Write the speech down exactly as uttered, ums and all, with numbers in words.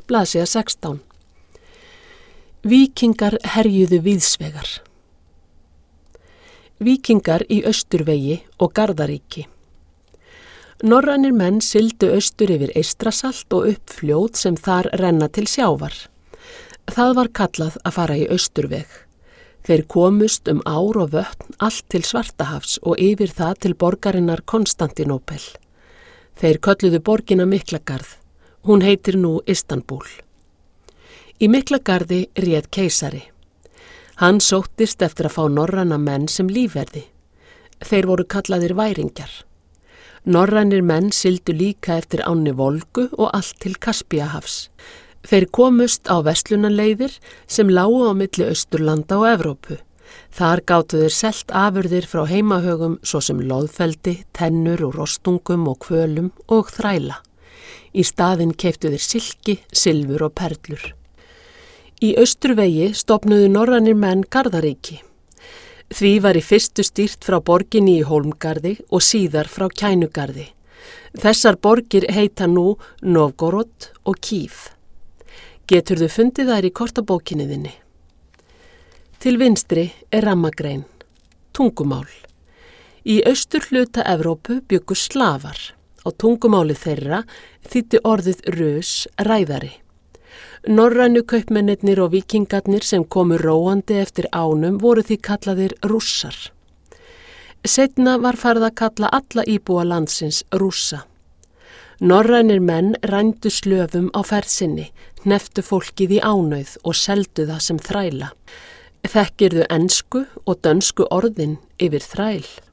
blaðsíða sextán. Víkingar herjuðu víðsvegar. Víkingar í Austurvegi og Garðaríki. Norrænir menn sigldu austur yfir Eystrasalt og upp fljót sem þar renna til sjávar. Það var kallað að fara í Austurveg. Þeir komust um ár og vötn allt til Svartahafs og yfir það til borgarinnar Konstantinópel. Þeir kölluðu borgina Miklagarð. Hún heitir nú Istanbúl. Í Miklagarði réð keisari. Hann sóttist eftir að fá norræna menn sem lífverði. Þeir voru kallaðir væringjar. Norrænir menn sigldu líka eftir ánni Volgu og allt til Kaspíahafs. Þeir komust á verslunarleiðir sem lágu á milli Austurlanda og Evrópu. Þar gátu þeir selt afurðir frá heimahögum svo sem loðfeldi, tennur og rostungum og kvölum og þræla. Í staðinn keyptu þeir silki, silfur og perlur. Í Austurvegi stofnuðu norrænir menn Garðaríki. Því var í fyrstu stýrt frá borginni í Hólmgarði og síðar frá Kænugarði. Þessar borgir heita nú Novgorod og Kív. Geturðu fundið þær í kortabókinni þinni. Til vinstri er rammagrein, tungumál. Í austurhluta Evrópu bjuggu slafar. Á tungumáli þeirra þýddi orðið rus ræðari. Norrænu kaupmennirnir og víkingarnir sem komu róandi eftir ánum voru því kallaðir rússar. Seinna var farið að kalla alla íbúa landsins rússa. Norrænir menn rændu slöfum á ferð sinni, hnepptu fólkið í ánauð og seldu það sem þræla. Þekkirðu ensku og dönsku orðin yfir þræl.